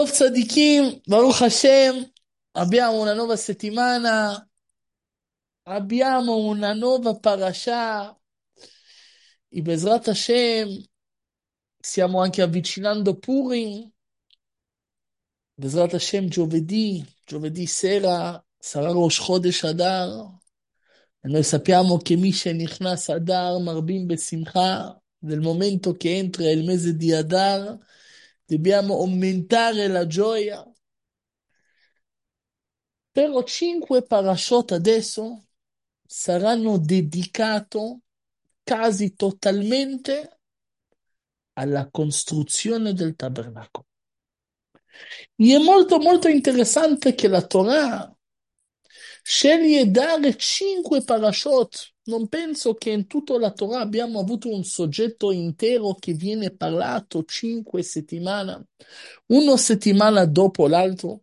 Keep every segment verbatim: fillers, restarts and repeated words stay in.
Tzadikim, Baruch Hashem, abbiamo una nuova settimana, abbiamo una nuova parasha, e Bezrat Hashem, stiamo anche avvicinando Purim, Bezrat Hashem giovedì, giovedì sera sarà Rosh Chodesh Adar, e noi sappiamo che Mishe Nichnas Adar Marbim Besimcha, nel momento che entra il mese di Adar, dobbiamo aumentare la gioia. Però cinque parashot adesso saranno dedicate quasi totalmente alla costruzione del tabernacolo. E è molto molto interessante che la Torah sceglie dare cinque parashot. Non penso che in tutta la Torah abbiamo avuto un soggetto intero che viene parlato cinque settimane, una settimana dopo l'altro.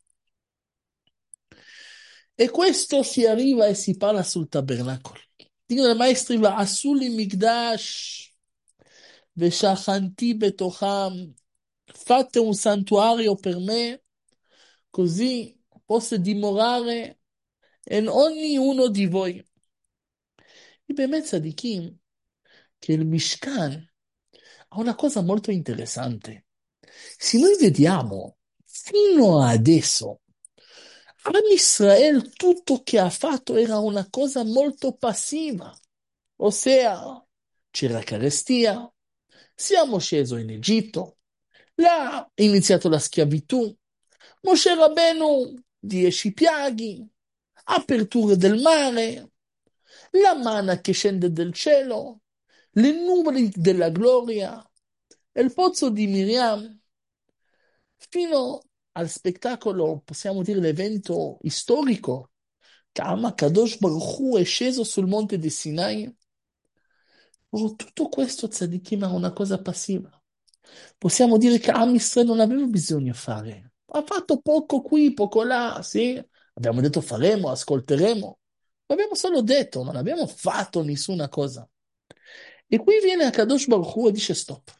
E questo si arriva e si parla sul tabernacolo. Dicono i maestri, ועשו לי מקדש ושכנתי בתוכם. Fate un santuario per me, così posso dimorare in ognuno di voi. E באמת צדיקים, che il Mishkan ha una cosa molto interessante. Se noi vediamo, fino adesso, Am Israel tutto che ha fatto era una cosa molto passiva, ossia c'era carestia, siamo scesi in Egitto, là è iniziata la schiavitù, Moshe Rabbeinu, dieci piaghi, aperture del mare, la manna che scende dal cielo, le nuvole della gloria, il pozzo di Miriam, fino al spettacolo, possiamo dire l'evento storico, che Am Kadosh Baruch Hu è sceso sul monte di Sinai. Oh, tutto questo tzadikim è una cosa passiva. Possiamo dire che Am Israele non aveva bisogno di fare. Ha fatto poco qui, poco là, sì. Abbiamo detto faremo, ascolteremo. Abbiamo solo detto, non abbiamo fatto nessuna cosa. E qui viene a Kadosh Baruch Hu e dice stop.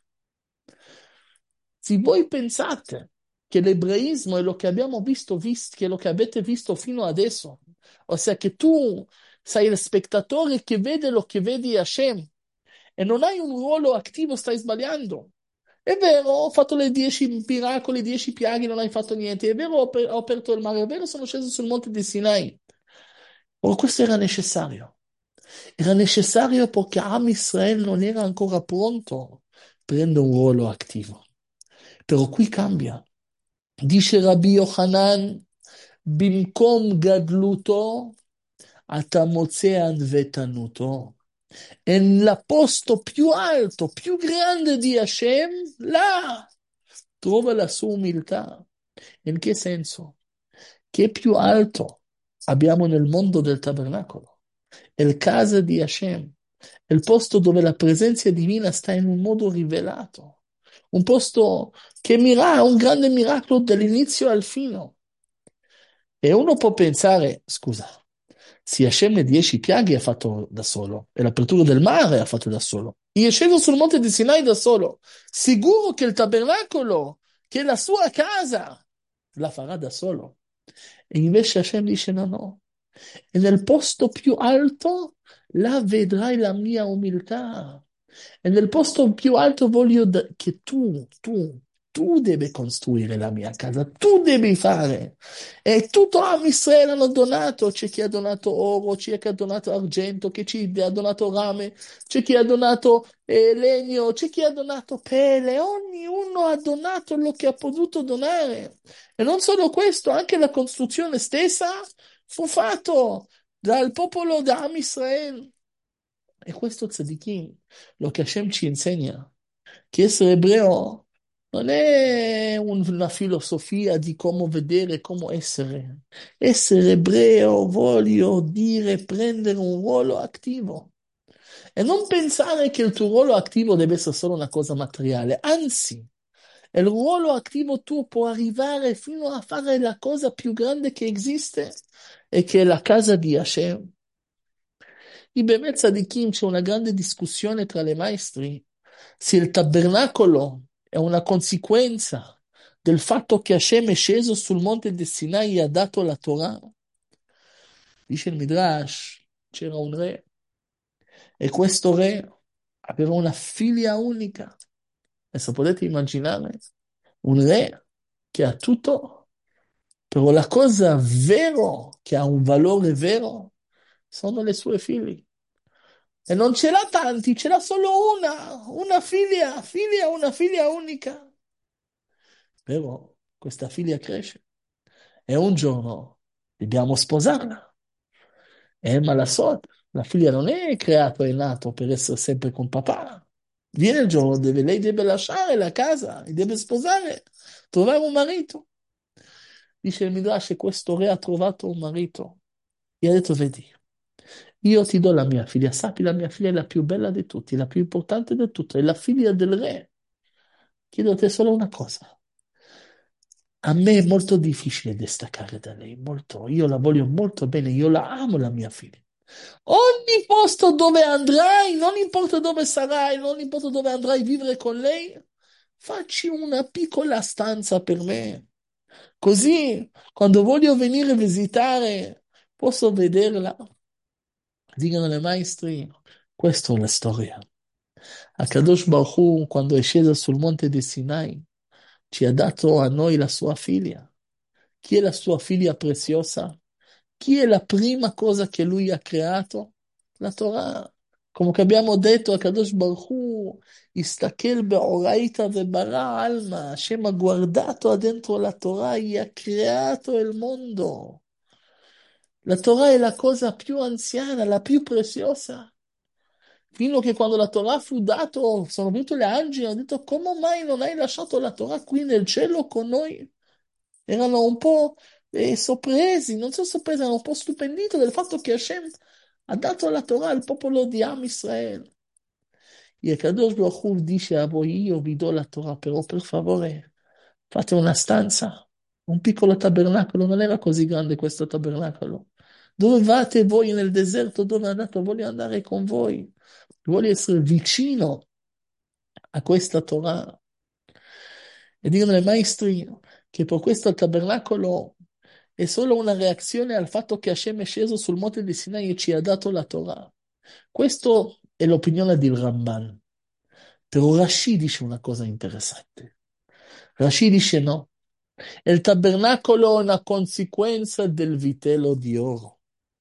Se voi pensate che l'ebraismo è lo che abbiamo visto, visto, che è lo che avete visto fino adesso, ossia che tu sei il spettatore che vede lo che vedi Hashem e non hai un ruolo attivo, stai sbagliando. È vero, ho fatto le dieci miracoli, dieci piaghi, non hai fatto niente. È vero, ho, per- ho aperto il mare. È vero, sono sceso sul monte di Sinai. Oh, questo era necessario. Era necessario perché Am Israele non era ancora pronto a prendere un ruolo attivo. Però qui cambia. Dice Rabbi Yochanan, במקום גדלותו, אתה מוצא ענוותנותו. Nel posto più alto, più grande di Hashem, là trova la sua umiltà. In che senso? Che più alto abbiamo nel mondo del tabernacolo? È il casa di Hashem, è il posto dove la presenza divina sta in un modo rivelato, un posto che mira, un grande miracolo dall'inizio al fine. E uno può pensare, scusa, se Hashem le dieci piaghe ha fatto da solo, e l'apertura del mare ha fatto da solo, e è sceso sul monte di Sinai da solo, sicuro che il tabernacolo, che è la sua casa, la farà da solo. E invece Hashem dice no, no, e nel posto più alto, là vedrai la mia umiltà. E nel posto più alto voglio da- che tu, tu, tu devi costruire la mia casa, tu devi fare. E tutto Am Israele hanno donato, c'è chi ha donato oro, c'è chi ha donato argento, c'è chi ha donato rame, c'è chi ha donato eh, legno, c'è chi ha donato pelle, ognuno ha donato lo che ha potuto donare. E non solo questo, anche la costruzione stessa fu fatto dal popolo di Am Israele. E questo tzadikim, lo che Hashem ci insegna, che essere ebreo non è un- una filosofia di come vedere, come essere. Essere ebreo voglio dire prendere un ruolo attivo. E non pensare che il tuo ruolo attivo deve essere solo una cosa materiale, anzi, il ruolo attivo tuo può arrivare fino a fare la cosa più grande che esiste e che è la casa di Hashem. In Bevezza di Kim c'è una grande discussione tra le maestri se il tabernacolo è una conseguenza del fatto che Hashem è sceso sul monte del Sinai e ha dato la Torah? Dice il Midrash, c'era un re e questo re aveva una figlia unica. Adesso potete immaginare un re che ha tutto, però la cosa vero, che ha un valore vero, sono le sue figlie. E non ce l'ha tanti, ce l'ha solo una, una figlia, figlia, una figlia unica. Però questa figlia cresce e un giorno dobbiamo sposarla. E ma la so, la figlia non è creata, è nato per essere sempre con papà. Viene il giorno dove lei deve lasciare la casa e deve sposare, trovare un marito. Dice il Midrash che questo re ha trovato un marito e ha detto, vedi, io ti do la mia figlia, sappi la mia figlia è la più bella di tutti, la più importante di tutte, è la figlia del re. Chiedo a te solo una cosa. A me è molto difficile distaccare da lei, molto. Io la voglio molto bene, io la amo la mia figlia. Ogni posto dove andrai, non importa dove sarai, non importa dove andrai a vivere con lei, facci una piccola stanza per me. Così, quando voglio venire a visitare, posso vederla. Dicono le maestri, questa è la storia. Akadosh Baruch Hu, quando è sceso sul monte di Sinai, ci ha dato a noi la sua figlia. Chi è la sua figlia preziosa? Chi è la prima cosa che lui ha creato? La Torah. Come che abbiamo detto a Kadosh Baruch Hu, Istakel be'oraita ve'bara alma. Hashem ha guardato dentro la Torah e ha creato il mondo. La Torah è la cosa più anziana, la più preziosa. Fino a che quando la Torah fu dato, sono venuti gli angeli e hanno detto, come mai non hai lasciato la Torah qui nel cielo con noi? Erano un po' eh, sorpresi, non sono sorpresi, erano un po' stupenditi del fatto che Hashem ha dato la Torah al popolo di Am Israele. E Kadosh Baruch Hu dice a voi, io vi do la Torah, però per favore fate una stanza, un piccolo tabernacolo, non era così grande questo tabernacolo. Dove vate voi nel deserto? Dove andate? Voglio andare con voi, voglio essere vicino a questa Torah. E dicono i maestri che per questo tabernacolo è solo una reazione al fatto che Hashem è sceso sul monte di Sinai e ci ha dato la Torah. Questa è l'opinione di Ramban. Però Rashi dice una cosa interessante. Rashi dice no. Il tabernacolo è una conseguenza del vitello di oro.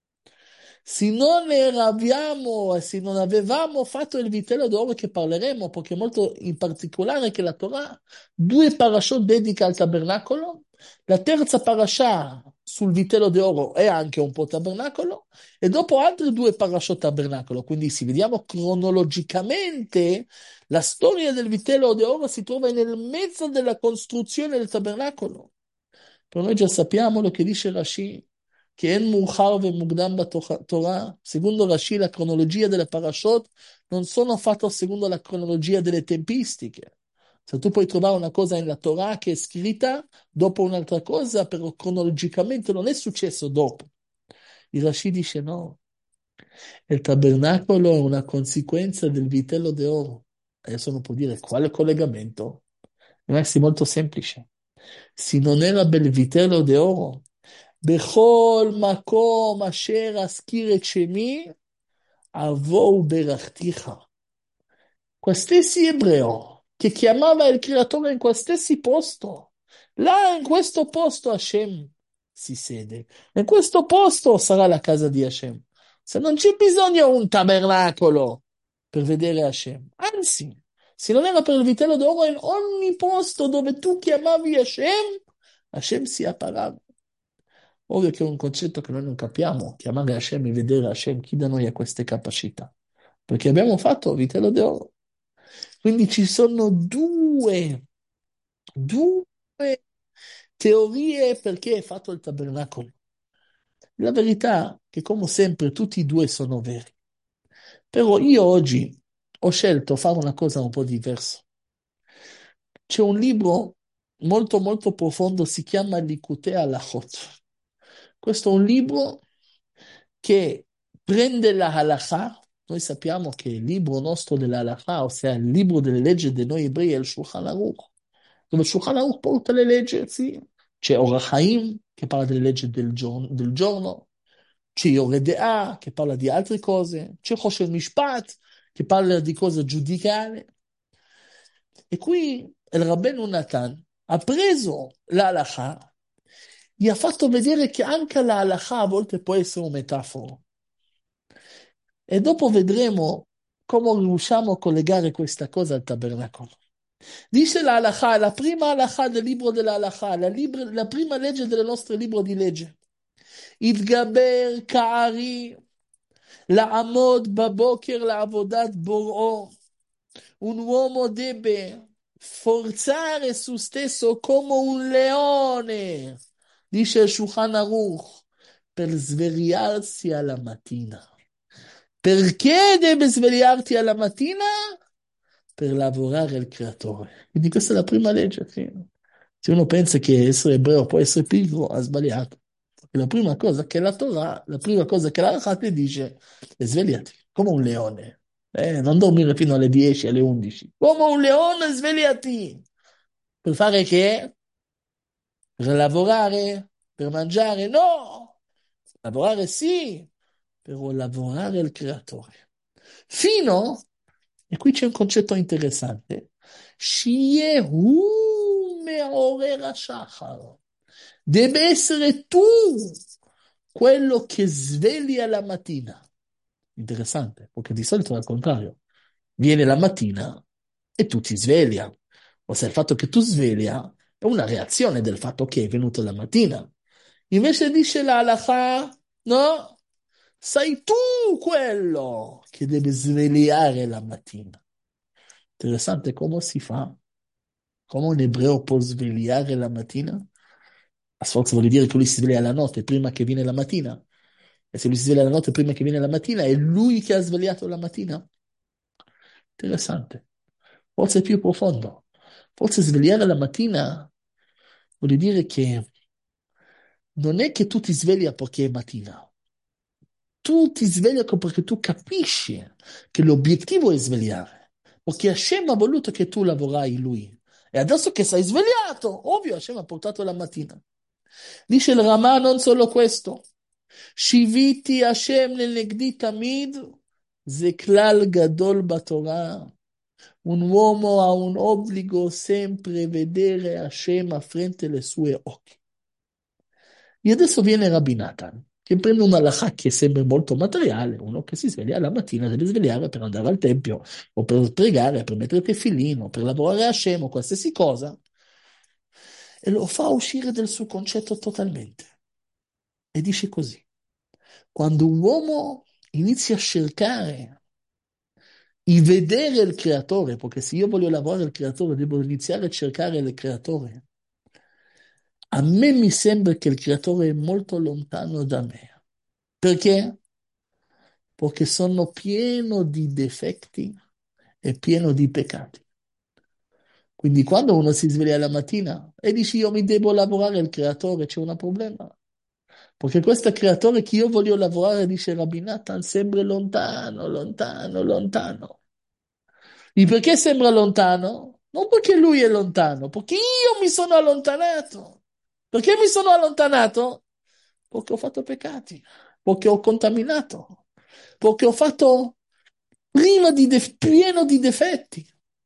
Se non eravamo, se non avevamo fatto il vitello d'oro che parleremo, perché è molto in particolare che la Torah, due parashot dedica al tabernacolo, la terza parasha sul vitello d'oro è anche un po' tabernacolo, e dopo altri due parashot tabernacolo. Quindi se vediamo cronologicamente, la storia del vitello d'oro si trova nel mezzo della costruzione del tabernacolo. Però noi già sappiamo lo che dice Rashi, che en Muhar ve Mugdam Torah, secondo Rashi la cronologia delle parashot non sono fatte secondo la cronologia delle tempistiche. Se tu puoi trovare una cosa nella Torah che è scritta dopo un'altra cosa, però cronologicamente non è successo dopo. Il Rashi dice no, il tabernacolo è una conseguenza del vitello d'oro. Adesso non può dire quale collegamento. Ragazzi, è molto semplice. Se non era bel vitello d'oro, בכל מקום אשר אזכיר את שמי, אבואו ברכתיך. Quest'essi ebreo che chiamava il creatore in quest'essi posto, là in questo posto Hashem si siede, in questo posto sarà la casa di Hashem. Se non c'è bisogno un tabernacolo per vedere Hashem, anzi, se non era per il vitello d'oro in ogni posto dove tu chiamavi Hashem, Hashem si apparava. Ovvio che è un concetto che noi non capiamo, chiamare Hashem e vedere Hashem, chi da noi ha queste capacità? Perché abbiamo fatto vitello d'oro. Quindi ci sono due, due teorie perché è fatto il tabernacolo. La verità è che, come sempre, tutti e due sono veri. Però io oggi ho scelto fare una cosa un po' diversa. C'è un libro molto molto profondo, si chiama Likutei Halachot. Questo è un libro che prende la halakha. Noi sappiamo che il libro nostro della halakha, ossia il libro delle leggi di noi ebrei, è il Shulchan Aruch. dove Shulchan Aruch porta le leggi, sì. C'è Orach Chaim, che parla delle leggi del giorno, del giorno. C'è Yoreh De'ah, che parla di altre cose. C'è Choshen Mishpat, che parla di cose giudicare. E qui il Rabbenu Natan ha preso la halakha, gli ha fatto vedere che anche la halakha a volte può essere un metaforo. E dopo vedremo come riusciamo a collegare questa cosa al tabernacolo. Dice la halakha, la prima halakha del libro della halakha, la, libro, la prima legge del nostro libro di legge. Idgaber ka'ari, la'amod baboker la'avodat bor'o. Un uomo deve forzare su stesso come un leone, dice il Shulchan Aruch, per svegliarsi alla mattina. Perché deve svegliarti alla mattina? Per lavorare il creatore. Quindi questa è la prima legge. Sì. Se uno pensa che essere ebreo può essere pigro, ha sbagliato. Perché la prima cosa che la Torah, la prima cosa che la Torah ti dice è svegliati, come un leone. Eh, non dormire fino alle dieci, alle undici. Come un leone, svegliati! Per fare che? Per lavorare? Per mangiare? No! Lavorare sì, però lavorare il creatore. Fino, e qui c'è un concetto interessante, Shiehu me'orer hashachar. Deve essere tu quello che svegli alla mattina. Interessante, perché di solito è al contrario. Viene la mattina e tu ti sveglia. Ossia, il fatto che tu sveglia è una reazione del fatto che è venuto la mattina. Invece dice la halakha, no, sei tu quello che deve svegliare la mattina. Interessante come si fa, come un ebreo può svegliare la mattina. A sforzo vuol dire che lui si sveglia la notte prima che viene la mattina. E se lui si sveglia la notte prima che viene la mattina, è lui che ha svegliato la mattina? Interessante. Forse è più profondo. Forse svegliare la mattina vuol dire che non è che tu ti svegli perché è mattina. Tu ti svegli perché tu capisci che l'obiettivo è svegliare. Perché Hashem ha voluto che tu lavorai in lui. E adesso che sei svegliato, ovvio, Hashem ha portato la mattina. Dice il Ramah non solo questo. Shiviti Hashem lenegdi tamid, ze klal gadol batorah. Un uomo ha un obbligo sempre vedere Hashem a frente alle sue occhi. E adesso viene Rabbi Natan, che prende una halakha che sembra molto materiale, uno che si sveglia la mattina, deve svegliare per andare al tempio, o per pregare, per mettere tefillin, o per lavorare a Hashem, o qualsiasi cosa, e lo fa uscire del suo concetto totalmente. E dice così, quando un uomo inizia a cercare di vedere il creatore, perché se io voglio lavorare il creatore, devo iniziare a cercare il creatore. A me mi sembra che il creatore è molto lontano da me. Perché? Perché sono pieno di difetti e pieno di peccati. Quindi quando uno si sveglia la mattina e dice io mi devo lavorare il creatore, c'è un problema. Perché questo creatore che io voglio lavorare, dice Rabbi Natan, sembra lontano, lontano, lontano. E perché sembra lontano? Non perché lui è lontano, perché io mi sono allontanato. Perché mi sono allontanato? Perché ho fatto peccati, perché ho contaminato, perché ho fatto prima di def- pieno di difetti.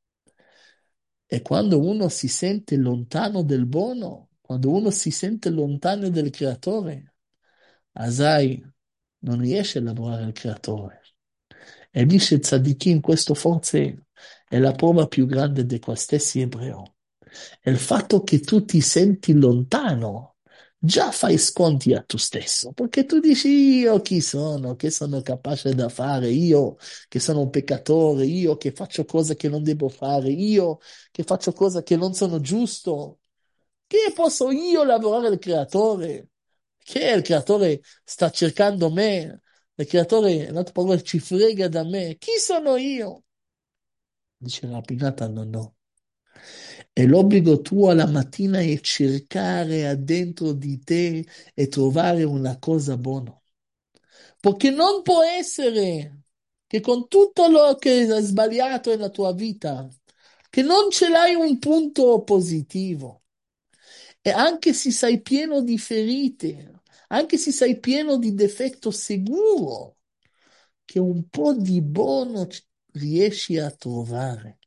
E quando uno si sente lontano del buono, quando uno si sente lontano del creatore, Asai non riesce a lavorare il creatore. E dice Tzadikim, questo forse è la prova più grande di qua stessi ebreo. È il fatto che tu ti senti lontano, già fai sconti a tu stesso, perché tu dici io chi sono, che sono capace da fare, io che sono un peccatore, io che faccio cose che non devo fare, io che faccio cose che non sono giusto, che posso io lavorare il creatore? Che il creatore sta cercando me? Il creatore, in altre parole, ci frega da me. Chi sono io? Dice la Pinata, no, no. E l'obbligo tuo alla mattina è cercare dentro di te e trovare una cosa buona. Perché non può essere che con tutto lo che è sbagliato nella tua vita, che non ce l'hai un punto positivo. E anche se sei pieno di ferite, anche se sei pieno di difetto sicuro, che un po' di buono c- riesci a trovare.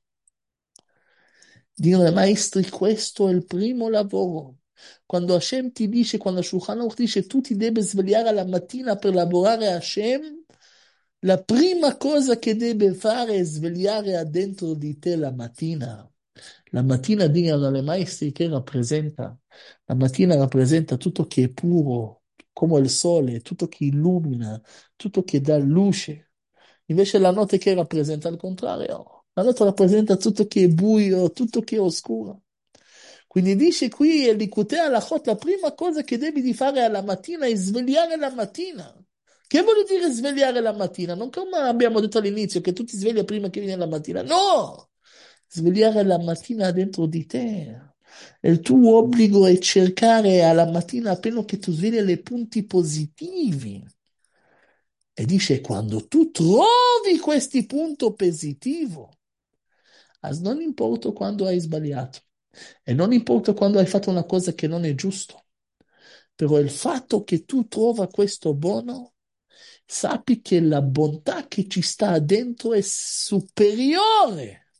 Dire ai maestri, questo è il primo lavoro. Quando Hashem ti dice, quando Shulchan Aruch dice tu ti devi svegliare alla mattina per lavorare a Hashem, la prima cosa che deve fare è svegliare dentro di te la mattina. La mattina dicono alle maestri che rappresenta. La mattina rappresenta tutto che è puro, come il sole, tutto che illumina, tutto che dà luce. Invece la notte che rappresenta il contrario. La notte rappresenta tutto che è buio, tutto che è oscuro. Quindi dice qui Elikutei Halachot, la prima cosa che devi di fare alla mattina è svegliare la mattina. Che vuol dire svegliare la mattina? Non come abbiamo detto all'inizio, che tu ti svegli prima che viene la mattina. No! Svegliare la mattina dentro di te. E il tuo obbligo è cercare alla mattina, appena che tu svegli, le punti positivi. E dice, quando tu trovi questi punti positivi, as non importa quando hai sbagliato, e non importa quando hai fatto una cosa che non è giusta, però il fatto che tu trovi questo buono, sappi che la bontà che ci sta dentro è superiore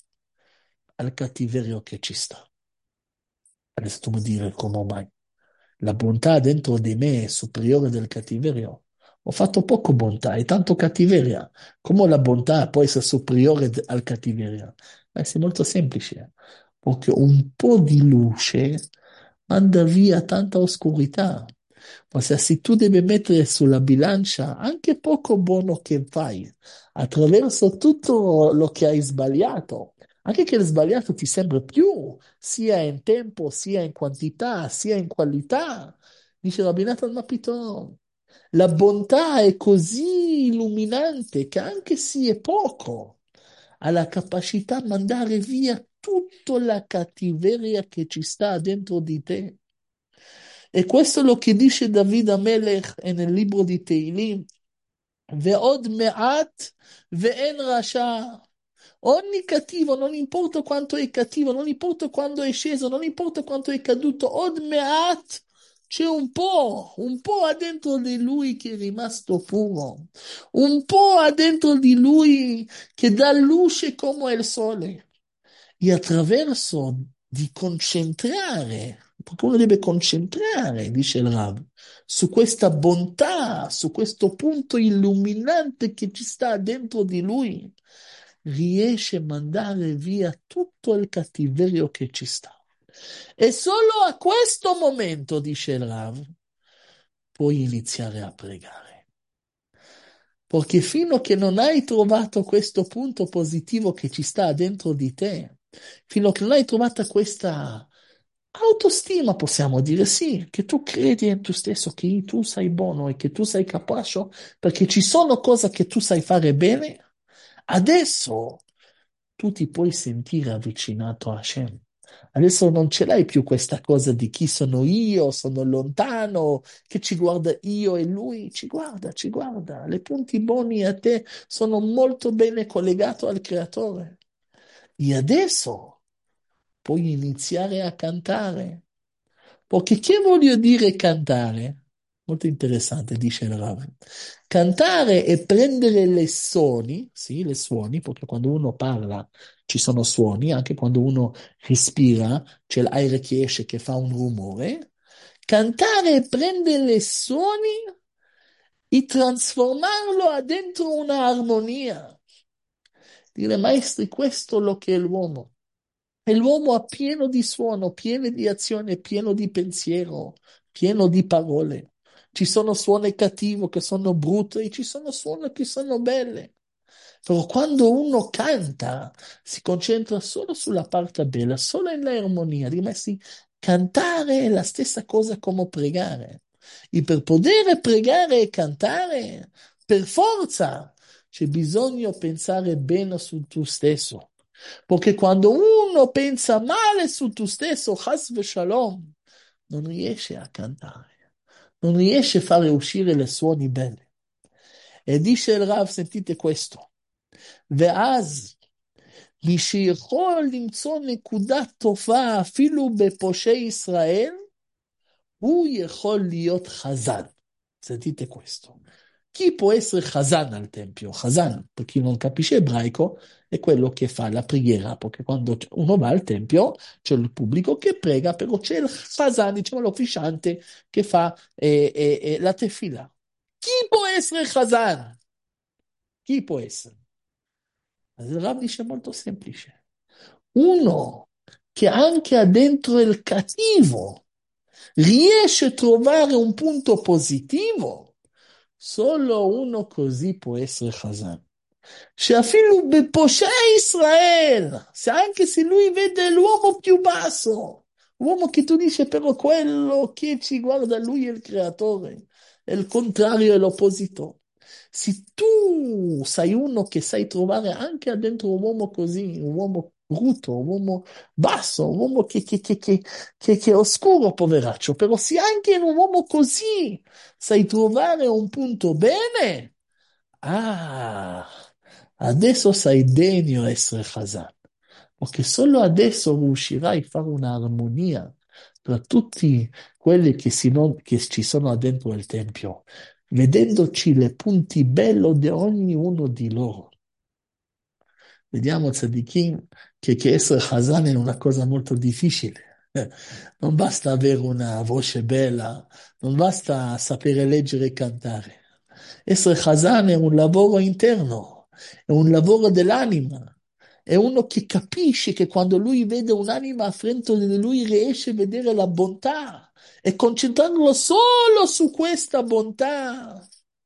al cattiverio che ci sta. Adesso tu mi dire come mai? La bontà dentro di me è superiore del cattiverio. Ho fatto poco bontà e tanto cattiveria. Come la bontà può essere superiore d- al cattiveria? Ma è molto semplice, perché un po' di luce manda via tanta oscurità. Ossia, se tu devi mettere sulla bilancia anche poco buono che fai, attraverso tutto lo che hai sbagliato, anche che il sbagliato ti sembra più, sia in tempo, sia in quantità, sia in qualità. Dice Rabbi Nathan Mapiton, la bontà è così illuminante che anche se è poco, ha la capacità di mandare via tutta la cattiveria che ci sta dentro di te. E questo è lo che dice David Amelech nel libro di Teilim. Ve'od me'at ve'en rasha. Ogni cattivo, non importa quanto è cattivo, non importa quando è sceso, non importa quanto è caduto, od me'at c'è un po', un po' dentro di lui che è rimasto puro, un po' dentro di lui che dà luce come il sole. E attraverso di concentrare, perché uno deve concentrare, dice il Rav, su questa bontà, su questo punto illuminante che ci sta dentro di lui, riesce a mandare via tutto il cattiverio che ci sta. E solo a questo momento, dice il Rav, puoi iniziare a pregare. Perché fino a che non hai trovato questo punto positivo che ci sta dentro di te, fino a che non hai trovato questa autostima, possiamo dire sì, che tu credi in te stesso, che tu sei buono e che tu sei capace, perché ci sono cose che tu sai fare bene, adesso tu ti puoi sentire avvicinato a Hashem. Adesso non ce l'hai più questa cosa di chi sono io, sono lontano, che ci guarda io e lui, ci guarda, ci guarda. Le punti buoni a te sono molto bene collegati al Creatore. E adesso puoi iniziare a cantare. Perché che voglio dire cantare? Molto interessante, dice il Rav. Cantare è prendere le suoni, sì, le suoni, perché quando uno parla ci sono suoni, anche quando uno respira c'è l'aria che esce che fa un rumore. Cantare è prendere le suoni e trasformarlo dentro una armonia. Dire, maestri, questo è lo che è l'uomo. E l'uomo è pieno di suono, pieno di azione, pieno di pensiero, pieno di parole. Ci sono suoni cattivi che sono brutti e ci sono suoni che sono belle. Però quando uno canta, si concentra solo sulla parte bella, solo nell'armonia. Rimessi, cantare è la stessa cosa come pregare. E per poter pregare e cantare, per forza, c'è bisogno di pensare bene su tu stesso. Perché quando uno pensa male su tu stesso, chas shalom, non riesce a cantare, non riesce a fare uscire le suoni belle. E dice il Rav, sentite questo, ve'az, מי שיכול למצוא נקודת תופעה אפילו בפושעי ישראל, הוא יכול להיות חזן. Sentite questo. Chi può essere Chazan al tempio? Chazan, per chi non capisce ebraico, è quello che fa la preghiera, perché quando uno va al tempio c'è il pubblico che prega, però c'è il Chazan, diciamo l'ufficiante, che fa eh, eh, eh, la tefila. Chi può essere Chazan? Chi può essere? Il Rav dice molto semplice. Uno che anche addentro il cattivo riesce a trovare un punto positivo, solo uno così può essere Chazan. שאפילו בפושעי ישראל, se anche se lui vede l'uomo più basso, l'uomo che tu dici però quello che ci guarda lui è il creatore, è il contrario, è l'opposito. Se tu sei uno che sai trovare anche dentro un uomo così, un uomo brutto, un uomo basso, un uomo che, che, che, che, che, che è oscuro, poveraccio, però se anche in un uomo così sai trovare un punto bene, ah, adesso sei degno di essere Chazan, perché solo adesso riuscirai a fare un'armonia tra tutti quelli che, si non- che ci sono dentro il Tempio, vedendoci le punti belli di ognuno di loro. Vediamo, tzadikim, che, che essere Chazan è una cosa molto difficile. Non basta avere una voce bella, non basta sapere leggere e cantare. Essere Chazan è un lavoro interno, è un lavoro dell'anima. È uno che capisce che quando lui vede un'anima a fronte di lui riesce a vedere la bontà e concentrarlo solo su questa bontà.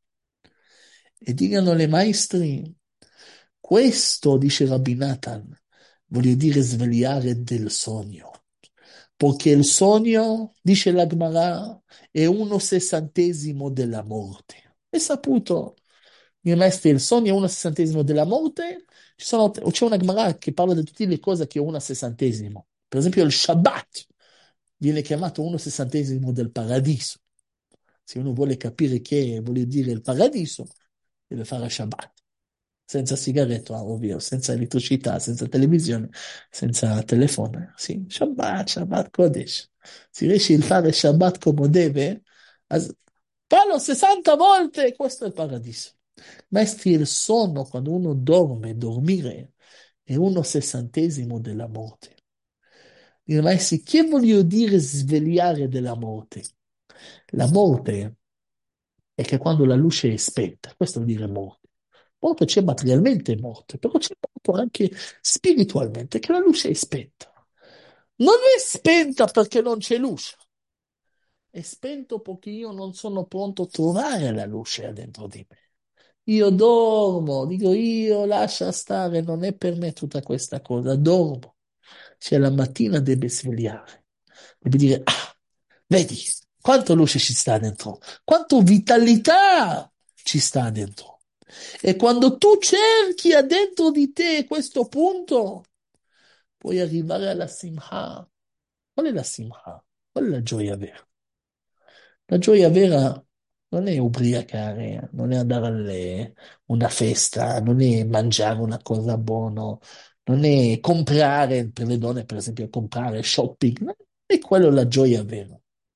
E dicano le maestri, questo, dice Rabbi Nathan, voglio dire svegliare del sogno. Perché il sogno, dice la Gemara, è uno sessantesimo della morte. È saputo, mio maestro, il sogno è uno sessantesimo della morte. Ci sono- c'è una Gemara che parla di tutte le cose che è uno sessantesimo. Per esempio il Shabbat viene chiamato uno sessantesimo del paradiso. Se uno vuole capire che vuol dire il paradiso, deve fare Shabbat. Senza sigaretta, ovvio, senza elettricità, senza televisione, senza telefono. Sì, Shabbat, Shabbat Kodesh. Se riesci a fare Shabbat come deve, as- fallo sessanta volte, questo è il paradiso. Maestri, il sonno, quando uno dorme, dormire, è uno sessantesimo della morte. Dire, maestri, che voglio dire svegliare della morte? La morte è che quando la luce è spenta, questo vuol dire morte. Morto c'è materialmente morte, però c'è morto anche spiritualmente, che la luce è spenta. Non è spenta perché non c'è luce, è spento perché io non sono pronto a trovare la luce dentro di me. Io dormo, dico io lascia stare, non è per me tutta questa cosa, dormo. Cioè la mattina deve svegliare, deve dire, ah, vedi, quanto luce ci sta dentro, quanto vitalità ci sta dentro. E quando tu cerchi dentro di te questo punto, puoi arrivare alla simha. Qual è la simha? Qual è la gioia vera? La gioia vera non è ubriacare, non è andare a una festa, non è mangiare una cosa buona, non è comprare, per le donne per esempio, comprare shopping, non è quello la gioia vera.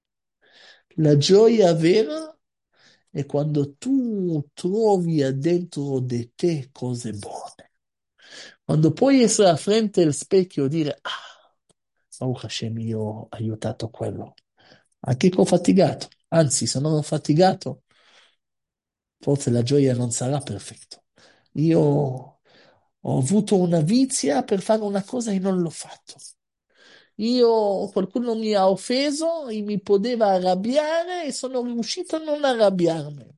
La gioia vera è quando tu trovi dentro di te cose buone. Quando puoi essere a fronte al specchio e dire, ah, Baruch Hashem, io ho aiutato quello. Anche che ho faticato. Anzi, se non ho faticato, forse la gioia non sarà perfetta. Io ho avuto una vizia per fare una cosa e non l'ho fatto. Io, qualcuno mi ha offeso e mi poteva arrabbiare e sono riuscito a non arrabbiarmi.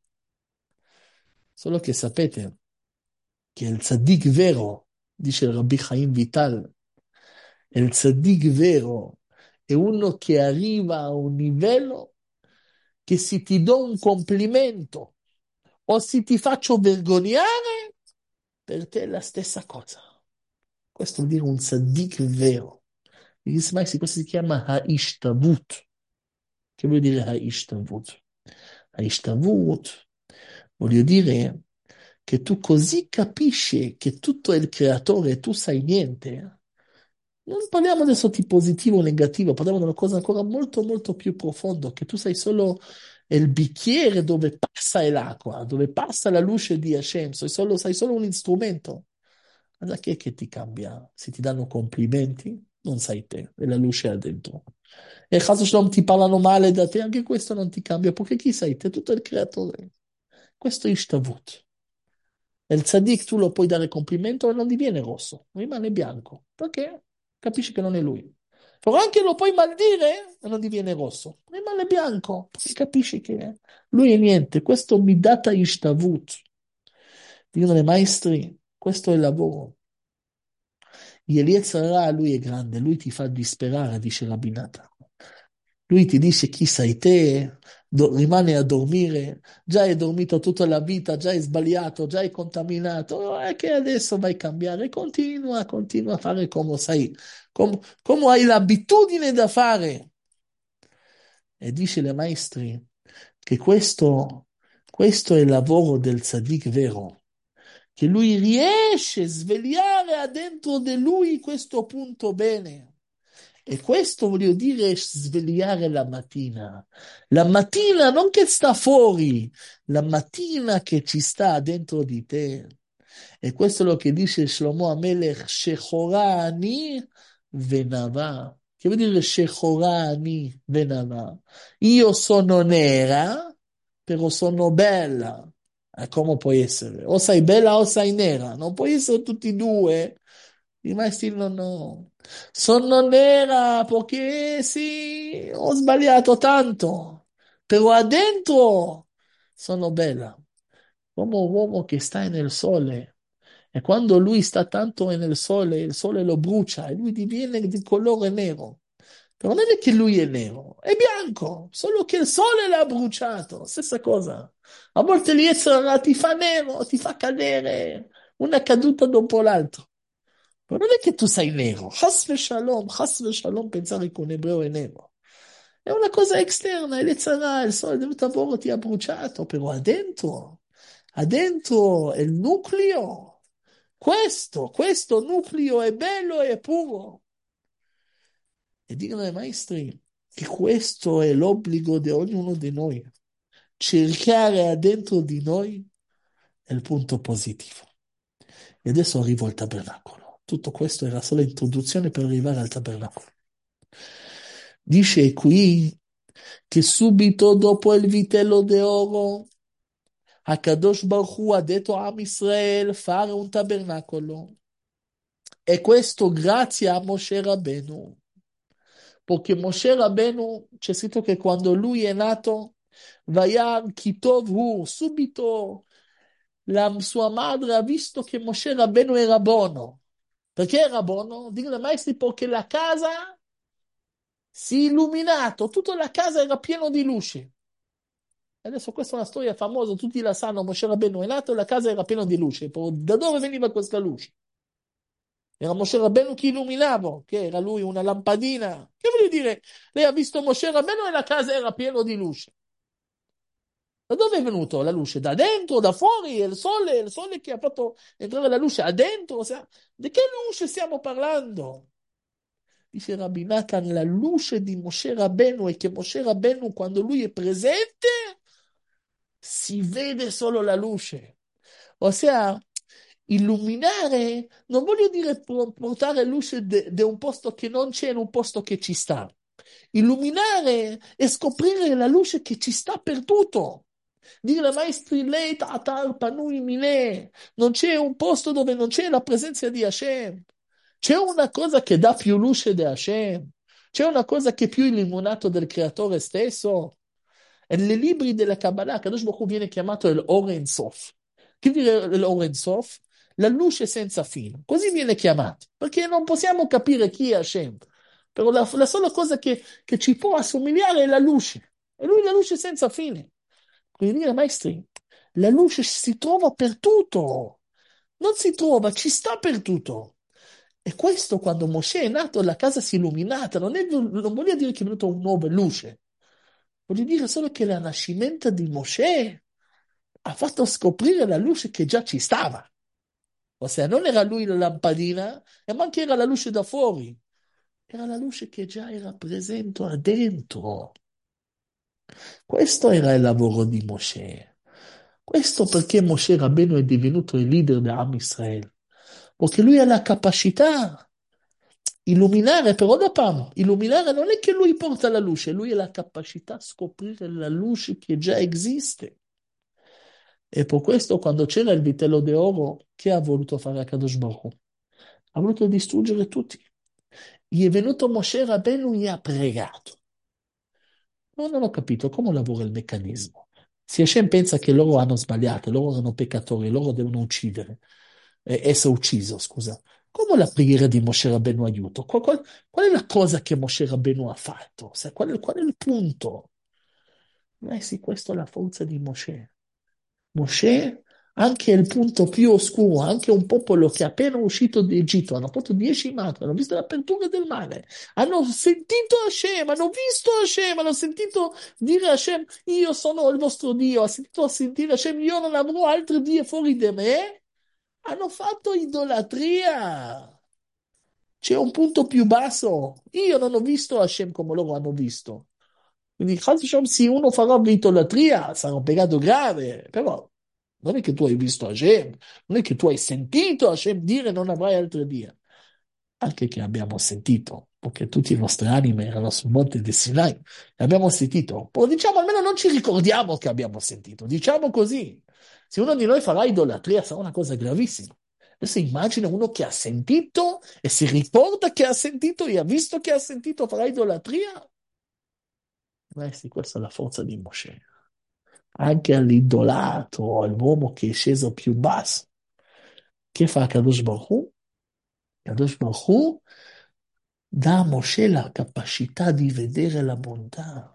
Solo che sapete che il tzaddik vero, dice il Rabbi Chaim Vital, il tzaddik vero è uno che arriva a un livello che se ti do un complimento o se ti faccio vergognare, per te è la stessa cosa. Questo vuol dire un tzaddik vero. Mi dice, ma questo si chiama Ha'ishtavut. Che vuol dire Ha'ishtavut? Ha'ishtavut voglio dire che tu così capisci che tutto è il creatore e tu sai niente, non parliamo adesso di positivo o negativo, parliamo di una cosa ancora molto molto più profonda, che tu sei solo il bicchiere dove passa l'acqua, dove passa la luce di Hashem, sei solo, sei solo un strumento. Ma da che che ti cambia? Se ti danno complimenti, non sai te, e la luce è dentro. E Chas Shalom ti parlano male da te, anche questo non ti cambia, perché chi sei te? Tutto il creatore. Questo è Ishtavut. E il tzaddik tu lo puoi dare complimento e non diviene rosso, rimane bianco. Perché? Capisci che non è lui. Però anche lo puoi maldire e non diviene rosso, rimane bianco. Perché capisci che lui è niente. Questo mi data Ishtavut. Dicono i maestri, questo è il lavoro. Eliezer Ra, lui è grande, lui ti fa disperare, dice Rabinata. Lui ti dice chi sei te, do- rimane a dormire, già hai dormito tutta la vita, già hai sbagliato, già hai contaminato, non è che adesso vai a cambiare, continua, continua a fare come sai, com- come hai l'abitudine da fare. E dice le maestri che questo, questo è il lavoro del tzaddik vero, che lui riesce a svegliare dentro di lui questo punto bene. E questo voglio dire svegliare la mattina. La mattina non che sta fuori, la mattina che ci sta dentro di te. E questo è lo che dice Shlomo Amelech, Shechora ani venava. Che vuol dire Shechora ani venava? Io sono nera, però sono bella. E come puoi essere? O sei bella o sei nera, non puoi essere tutti e due. I maestri no, no. Sono nera perché sì, ho sbagliato tanto, però addentro sono bella. Uomo, uomo che sta nel sole. E quando lui sta tanto nel sole, il sole lo brucia e lui diviene di colore nero. Però non è che lui è nero, è bianco, solo che il sole l'ha bruciato, stessa cosa. A volte l'Yetzirah ti fa nero, ti fa cadere una caduta dopo l'altra. Però non è che tu sei nero, Chas shalom, Chas shalom pensare che un ebreo è nero. È una cosa esterna, l'Yetzirah, il sole del lavoro ti ha bruciato, però addentro, addentro è il nucleo. Questo, questo nucleo è bello e puro. E dicono ai maestri che questo è l'obbligo di ognuno di noi, cercare dentro di noi il punto positivo. E adesso arrivo al tabernacolo. Tutto questo era solo l'introduzione per arrivare al tabernacolo. Dice qui che subito dopo il vitello d'oro, Akadosh Baruch Hu ha detto a Am Israel fare un tabernacolo. E questo grazie a Moshe Rabbeinu. Perché Moshe Rabbeinu, c'è scritto che quando lui è nato, Vayar Kitov Hu, subito la sua madre ha visto che Moshe Rabbeinu era buono. Perché era buono? Dicono i maestri perché la casa si è illuminato, tutta la casa era piena di luce. E adesso questa è una storia famosa, tutti la sanno, Moshe Rabbeinu è nato e la casa era piena di luce. Però da dove veniva questa luce? Era Moshe Rabbeinu che illuminava, che era lui una lampadina. Che vuol dire? Lei ha visto Moshe Rabbeinu e la casa era piena di luce. Da dove è venuto la luce? Da dentro, da fuori? È il sole, è il sole che ha fatto entrare la luce a dentro? Ossia, di che luce stiamo parlando? Dice Rabbi Nathan, la luce di Moshe Rabbeinu è che Moshe Rabbeinu, quando lui è presente, si vede solo la luce. Ossia, illuminare non voglio dire por- portare luce da un posto che non c'è in un posto che ci sta. Illuminare è scoprire la luce che ci sta per tutto. Dire ai maestri, lei atar panui mine. Non c'è un posto dove non c'è la presenza di Hashem. C'è una cosa che dà più luce di Hashem. C'è una cosa che è più illuminato del creatore stesso. E nei libri della Kabbalah, Kadosh Baruch Hu viene chiamato l'Oren Sof. Che vuol dire l'Oren Sof? La luce senza fine. Così viene chiamato. Perché non possiamo capire chi è Hashem. Però la, la sola cosa che, che ci può assomigliare è la luce. E lui è la luce senza fine. Quindi dire, maestri, la luce si trova per tutto. Non si trova, ci sta per tutto. E questo quando Mosè è nato, la casa si è illuminata. Non, è, non vuol dire che è venuta una nuova luce. Voglio dire solo che la nascimento di Mosè ha fatto scoprire la luce che già ci stava. Ossia, non era lui la lampadina, e manco era la luce da fuori, era la luce che già era presente dentro. Questo era il lavoro di Mosè. Questo perché Mosè Rabbeinu è divenuto il leader di Am Israele. Perché lui ha la capacità di illuminare, però da Pam, illuminare non è che lui porta la luce, lui ha la capacità di scoprire la luce che già esiste. E per questo quando c'era il vitello d'oro, che ha voluto fare a Kadosh Baruch Hu? Ha voluto distruggere tutti. Gli è venuto Mosè Rabbeinu e gli ha pregato. No, non ho capito come lavora il meccanismo. Se Hashem pensa che loro hanno sbagliato, loro sono peccatori, loro devono uccidere, eh, essere ucciso, scusa. Come la preghiera di Moshe Rabbeinu aiuto? Qual, qual- qual è la cosa che Moshe Rabbeinu ha fatto? Sai, Qual è, qual è il punto? Eh sì, questa è la forza di Moshe. Mosè, anche il punto più oscuro, anche un popolo che è appena uscito d'Egitto, hanno fatto dieci matri, hanno visto l'apertura del mare, hanno sentito Hashem, hanno visto Hashem, hanno sentito dire a Hashem, io sono il vostro Dio, ha sentito sentire Hashem, io non avrò altri Dio fuori di me, hanno fatto idolatria. C'è un punto più basso. Io non ho visto Hashem come loro hanno visto. Quindi, Chas v'Shalom, se uno farà idolatria, sarà un peccato grave. Però, non è che tu hai visto Hashem, non è che tu hai sentito Hashem dire non avrai altro Dio. Anche che abbiamo sentito, perché tutte le nostre anime erano sul monte di Sinai, e abbiamo sentito. Poi diciamo, almeno non ci ricordiamo che abbiamo sentito. Diciamo così. Se uno di noi farà idolatria, sarà una cosa gravissima. Adesso immagina uno che ha sentito e si ricorda che ha sentito e ha visto che ha sentito farà idolatria. Eh sì, questa è la forza di Mosè. Anche all'idolato, all'uomo che è sceso più basso. Che fa Kadosh Baruch Hu? Kadosh Baruch Hu dà a Mosè la capacità di vedere la bontà.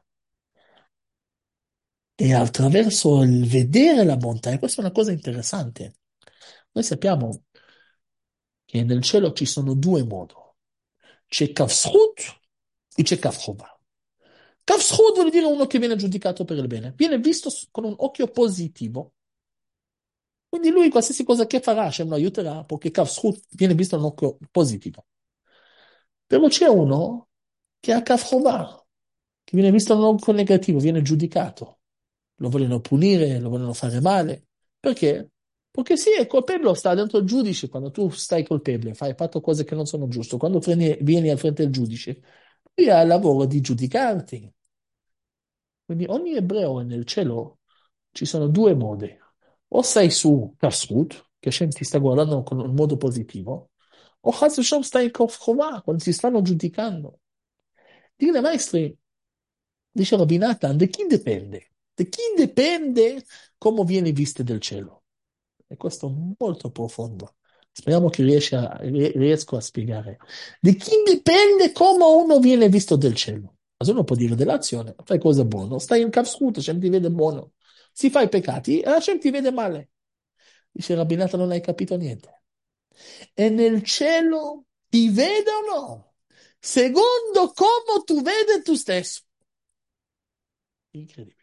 E attraverso il vedere la bontà, e questa è una cosa interessante. Noi sappiamo che nel cielo ci sono due modi. C'è Kafsut e c'è Kafchova. Kafsut vuol dire uno che viene giudicato per il bene, viene visto con un occhio positivo. Quindi lui, qualsiasi cosa che farà, Hashem lo aiuterà, perché Kafsut viene visto con un occhio positivo. Però c'è uno che ha Kafchova, che viene visto con un occhio negativo, viene giudicato. Lo vogliono punire, lo vogliono fare male. Perché? Perché sì, è colpevole, sta dentro il giudice. Quando tu stai colpevole, fai fatto cose che non sono giuste, quando vieni, vieni al fronte del giudice, lui ha il lavoro di giudicarti. Quindi ogni ebreo nel cielo ci sono due modi. O sei su Kasrut, che Hashem ti sta guardando con un modo positivo, o Chas v'Shalom stai in Kofchova, quando ti stanno giudicando. Dire, maestri, dice Rabbi Nathan, da chi dipende? Da chi dipende come viene vista del cielo? E questo è molto profondo. Speriamo che riesca a- rie- riesco a spiegare. Di chi dipende come uno viene visto del cielo? Ma se uno può dire dell'azione, fai cose buone, stai in Kafsut, Hashem ti vede buono. Se fai peccati, Hashem ti vede male. Dice Rabbi Nathan, non hai capito niente. E nel cielo ti vede o no? Secondo come tu vedi tu stesso. Incredibile.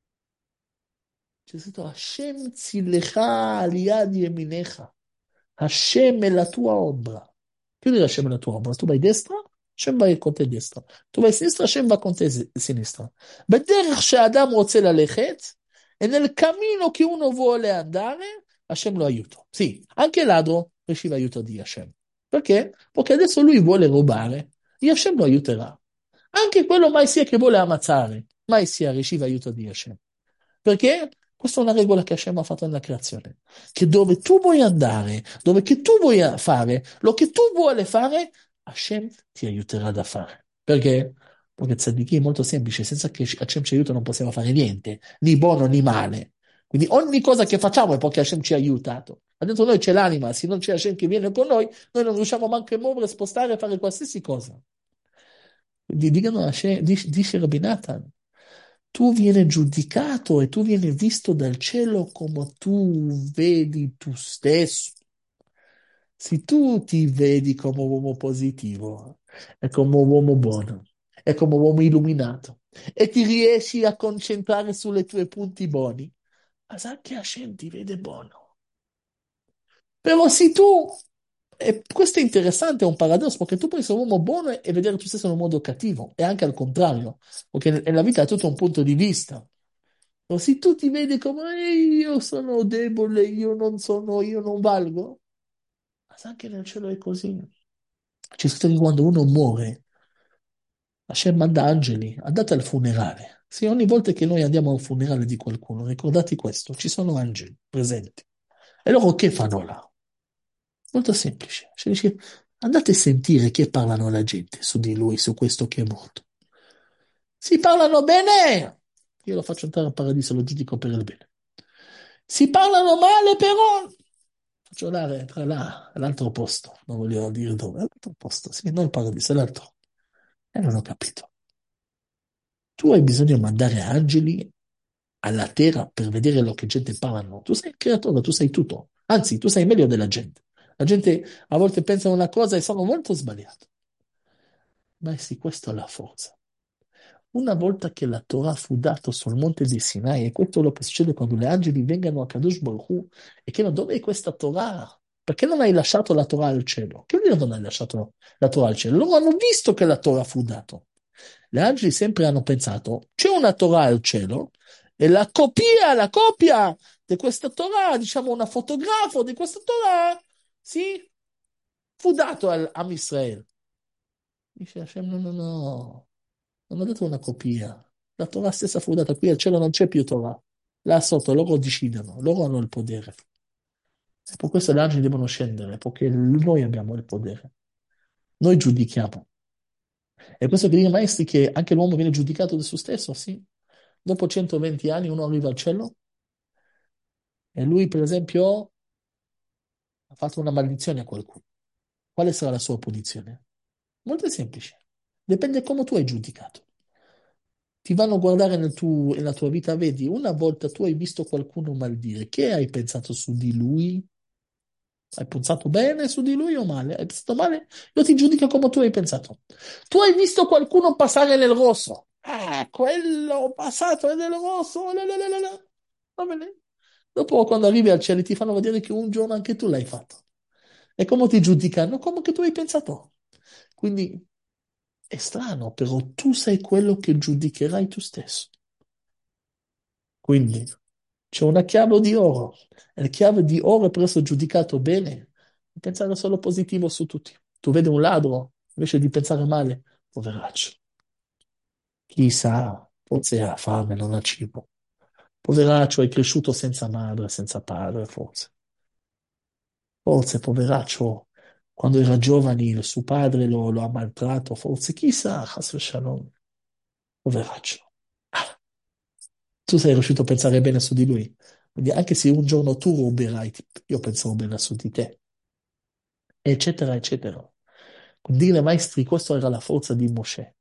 C'è scritto Hashem zilecha aliyad yeminecha. Hashem è la tua ombra. Che vuol dire Hashem è la tua ombra? Tu vai a destra, Hashem va con te a destra. Tu vai a sinistra, Hashem va con te a sinistra. בדרך שאדם רוצה ללכת, e nel cammino che uno vuole andare, Hashem lo aiuta. Sì, anche ladro riceve aiuto di Hashem. Perché? Perché adesso lui vuole rubare e Hashem lo aiuterà. Anche quello mai sia che vuole ammazzare, mai sia riceve aiuto di Hashem. Perché? Questa è una regola che Hashem ha fatto nella creazione. Che dove tu vuoi andare, dove che tu vuoi fare, lo che tu vuoi fare, Hashem ti aiuterà da fare. Perché? Perché tzaddik è molto semplice, senza che Hashem ci aiuta non possiamo fare niente, né buono né male. Quindi ogni cosa che facciamo è perché Hashem ci ha aiutato. Ma dentro noi c'è l'anima, se non c'è Hashem che viene con noi, noi non riusciamo manco a muovere, spostare, fare qualsiasi cosa. Quindi dicono a Hashem, dice, dice Rabbi Nathan, tu vieni giudicato e tu vieni visto dal cielo come tu vedi tu stesso. Se tu ti vedi come uomo positivo, e come uomo buono, e come uomo illuminato, e ti riesci a concentrare sulle tue punti buoni, ma sa che Hashem ti vede buono. Però se tu, e questo è interessante, è un paradosso, perché tu puoi essere un uomo buono e vedere tu stesso in un modo cattivo, e anche al contrario, perché nella vita è tutto un punto di vista. O se tu ti vedi come "Ehi, io sono debole, io non sono, io non valgo, ma sa anche nel cielo è così. C'è scritto che quando uno muore, Hashem manda angeli, andate al funerale. Sì, ogni volta che noi andiamo al funerale di qualcuno, ricordate questo, ci sono angeli presenti. E loro che fanno là? Molto semplice. Cioè, dice, andate a sentire che parlano la gente su di lui, su questo che è morto. Si parlano bene, io lo faccio entrare al paradiso, lo giudico per il bene. Si parlano male, però faccio andare tra là, all'altro posto. Non voglio dire dove, all'altro posto, sì, non il paradiso, è l'altro. E non ho capito. Tu hai bisogno di mandare angeli alla terra per vedere lo che gente parlano. Tu sei il creatore, tu sai tutto. Anzi, tu sai meglio della gente. La gente a volte pensa una cosa e sono molto sbagliato. Ma è sì, questa è la forza. Una volta che la Torah fu data sul monte di Sinai, e questo è quello che succede quando gli angeli vengano a Kadosh Baruch Hu e chiedono dove è questa Torah? Perché non hai lasciato la Torah al cielo? Che vuol dire non hai lasciato la Torah al cielo? Loro hanno visto che la Torah fu data. Gli angeli sempre hanno pensato, c'è una Torah al cielo e la copia, la copia di questa Torah, diciamo una fotografo di questa Torah, sì, fu dato al, a Israele. Dice Hashem, no, no, no, non ho dato una copia. La Torah stessa fu data qui al cielo, non c'è più Torah. Là sotto loro decidono, loro hanno il potere. E per questo gli angeli devono scendere, perché noi abbiamo il potere. Noi giudichiamo. E questo che dicono i maestri che anche l'uomo viene giudicato da se stesso, sì. Dopo centoventi anni uno arriva al cielo e lui, per esempio, ha fatto una maledizione a qualcuno. Quale sarà la sua punizione? Molto semplice. Dipende come tu hai giudicato. Ti vanno a guardare nel tuo- nella tua vita, vedi, una volta tu hai visto qualcuno maldire, che hai pensato su di lui? Hai pensato bene su di lui o male? Hai pensato male? Io ti giudico come tu hai pensato. Tu hai visto qualcuno passare nel rosso. Ah, quello passato nel rosso. La, la, la, la, la. Va bene. Dopo, quando arrivi al cielo, ti fanno vedere che un giorno anche tu l'hai fatto. E come ti giudicano? Come che tu hai pensato. Quindi è strano, però tu sei quello che giudicherai tu stesso. Quindi c'è una chiave di oro. E la chiave di oro per essere giudicato bene, pensare solo positivo su tutti. Tu vedi un ladro, invece di pensare male, poveraccio. Chissà, forse ha fame, non ha cibo. Poveraccio, è cresciuto senza madre, senza padre, forse. Forse, poveraccio, quando era giovane, il suo padre lo, lo ha maltratto, forse, chissà, Chas Shalom. Poveraccio. Ah, tu sei riuscito a pensare bene su di lui. Quindi anche se un giorno tu ruberai, ti- io penserò bene su di te, eccetera, eccetera. Quindi dire, maestri, questa era la forza di Mosè.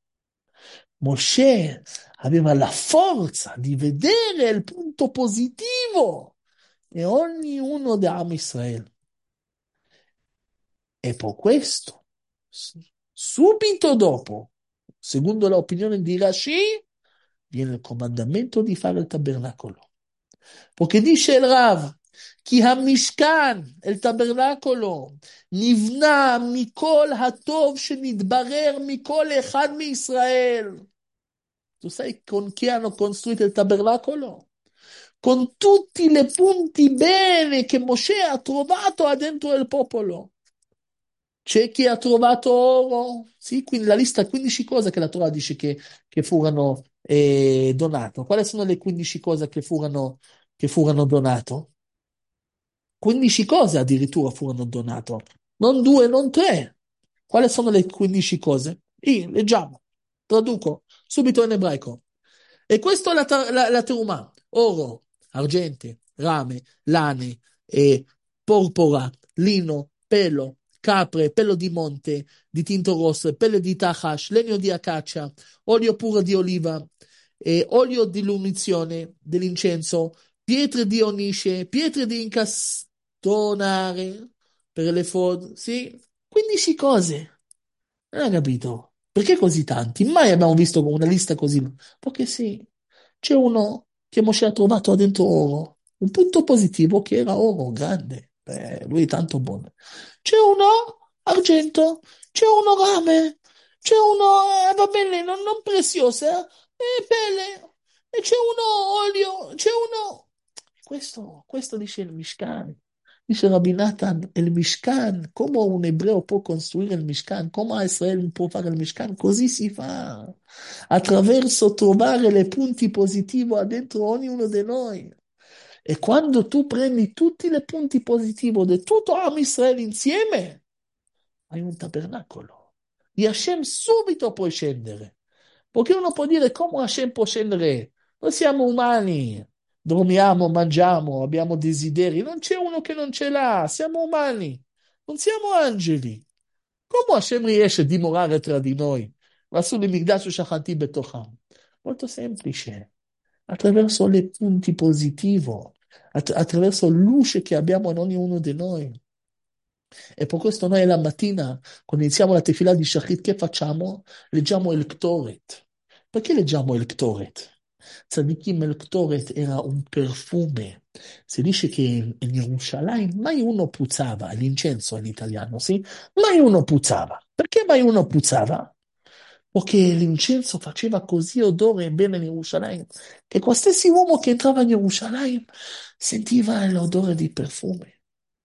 Mosè aveva la forza di vedere il punto positivo e ognuno di Am Israele. E per questo, s- subito dopo, secondo l'opinione di Rashi, viene il comandamento di fare il tabernacolo. Perché dice il Rav, כי המשכן, el tabernacolo, נבנה מכל הטוב שנתברר מכל אחד מישראל. Tu sai con chi hanno costruito il tabernacolo? Con tutti i punti bene che Mosè ha trovato dentro del popolo. C'è chi ha trovato oro, sì, quindi la lista quindici cose che la Torah dice che, che furono eh, donato. Quali sono le quindici cose che furono, che furono donato? quindici cose addirittura furono donato, non due, non tre. Quali sono le quindici cose? Io, leggiamo, traduco subito in ebraico. E questo è la, ta- la, la terumah: oro, argente, rame, lane, e porpora, lino, pelo, capre, pelo di monte, di tinto rosso, pelle di tachash, legno di acacia, olio puro di oliva, e olio di lumizione dell'incenso, pietre di onisce, pietre di incastonare per le fod, sì, quindici cose. Non ho capito. Perché così tanti? Mai abbiamo visto una lista così. Perché sì, c'è uno che Mosè ha trovato dentro oro. un punto positivo che era oro grande. Beh, lui è tanto buono. C'è uno argento, c'è uno rame, c'è uno, eh, va bene, non, non preziosa, e pelle, e c'è uno olio, c'è uno... Questo, questo dice il Mishkan. Dice Rabbi Nathan, il Mishkan, come un ebreo può costruire il Mishkan, come Israele può fare il Mishkan, così si fa, attraverso trovare le punti positivi dentro ognuno di noi. E quando tu prendi tutti i punti positivi di tutto Am Israele insieme, hai un tabernacolo. E Hashem subito può scendere. Perché uno può dire come Hashem può scendere? Noi siamo umani, dormiamo, mangiamo, abbiamo desideri. Non c'è uno che non ce l'ha, siamo umani, non siamo angeli. Come Hashem riesce a dimorare tra di noi? Rasul Migdash Shachati Betocham. Molto semplice, attraverso i punti positivi, att- attraverso la luce che abbiamo in ognuno di noi. E per questo noi la mattina, quando iniziamo la tefillah di Shachrit, che facciamo? Leggiamo il Ktoret. Perché leggiamo il Ktoret? Tzadikim, il Ktoret era un perfume. Si dice che in in Gerusalemme mai uno puzzava, l'incenso in italiano, sì? Mai uno puzzava. Perché mai uno puzzava? Perché l'incenso faceva così odore bene in Gerusalemme, che qualsiasi uomo che entrava in Gerusalemme sentiva l'odore di perfume.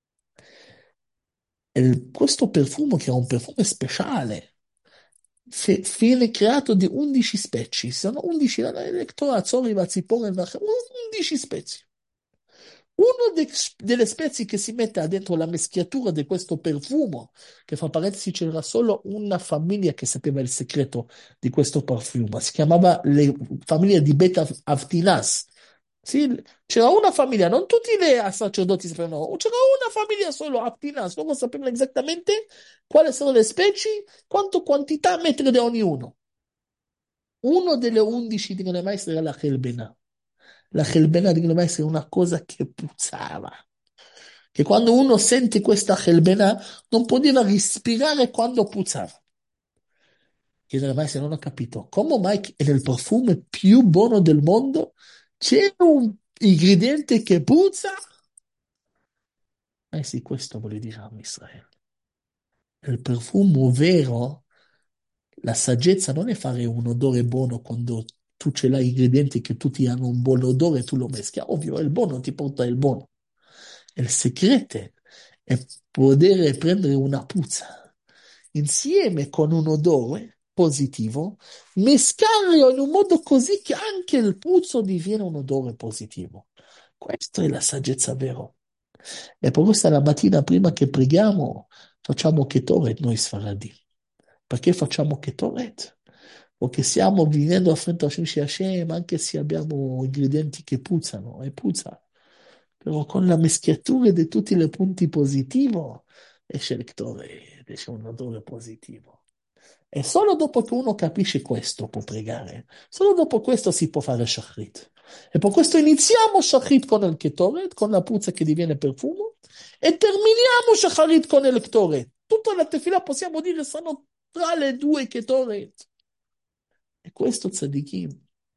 E il- questo profumo, che è un profumo speciale, fe- viene creato di undici specie. Sono undici, l'elettora, azzurri, vazzipore, undici spezie. Una delle spezie che si mette dentro la meschiatura di questo profumo, che fra parentesi c'era solo una famiglia che sapeva il segreto di questo profumo, si chiamava le famiglie di Beta Avtinas. Sì, c'era una famiglia, non tutti i sacerdoti sapevano, c'era una famiglia solo, Avtinas, loro sapevano esattamente quali sono le specie, quanto quantità mettere di ognuno. Uno delle undici di non mai era la Helbena. La Helbena di non mai è una cosa che puzzava. Che quando uno sente questa Helbena non poteva respirare quando puzzava. Che non mai se non ho capito. Come mai che nel profumo più buono del mondo c'è un ingrediente che puzza? Eh sì, questo vuole dire a Israele. Il profumo vero, la saggezza non è fare un odore buono quando tu ce l'hai ingredienti che tutti hanno un buon odore e tu lo meschi. Ovvio, il buono ti porta il buono. Il segreto è poter prendere una puzza insieme con un odore positivo, mescarlo in un modo così che anche il puzzo diviene un odore positivo. Questa è la saggezza vera. E per questo la mattina prima che preghiamo facciamo Ketoret noi Sfaradi. Perché facciamo Ketoret? Perché stiamo vivendo a fronte a Hashem Hashem, anche se abbiamo ingredienti che puzzano, e puzza. Però con la meschiatura di tutti i punti positivi esce il Ketoret, esce un odore positivo. E solo dopo che uno capisce questo può pregare. Solo dopo questo si può fare Shachrit. E per questo iniziamo Shachrit con il Ketoret, con la puzza che diviene profumo, e terminiamo Shachrit con il Ketoret. Tutta la tefillah possiamo dire sono tra le due Ketoret. E questo tzadikim,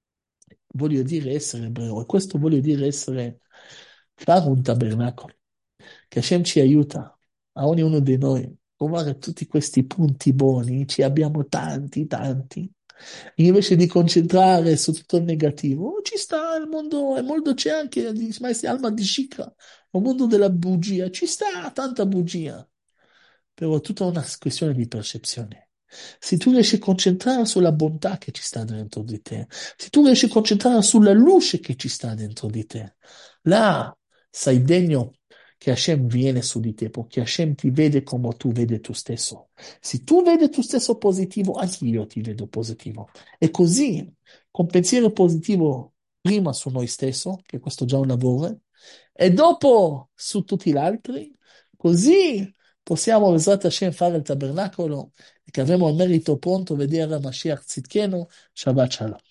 voglio dire essere ebreo, e questo voglio dire essere, fare un tabernacolo, che Hashem ci aiuta, a ognuno di noi, trovare tutti questi punti buoni, ci abbiamo tanti, tanti, invece di concentrare su tutto il negativo, ci sta il mondo, il mondo c'è anche, di Maestri Alma di Shikra, il mondo della bugia, ci sta tanta bugia, però è tutta una questione di percezione. Se tu riesci a concentrare sulla bontà che ci sta dentro di te, se tu riesci a concentrare sulla luce che ci sta dentro di te, là sei degno che Hashem viene su di te, perché Hashem ti vede come tu vedi tu stesso. Se tu vedi tu stesso positivo, anche io ti vedo positivo. E così, con pensiero positivo, prima su noi stessi, che questo è già un lavoro, e dopo su tutti gli altri, così possiamo, Besat Hashem, fare il tabernacolo e che avremo il merito pronto vedere Mashiach Tzidkenu. Shabbat Shalom.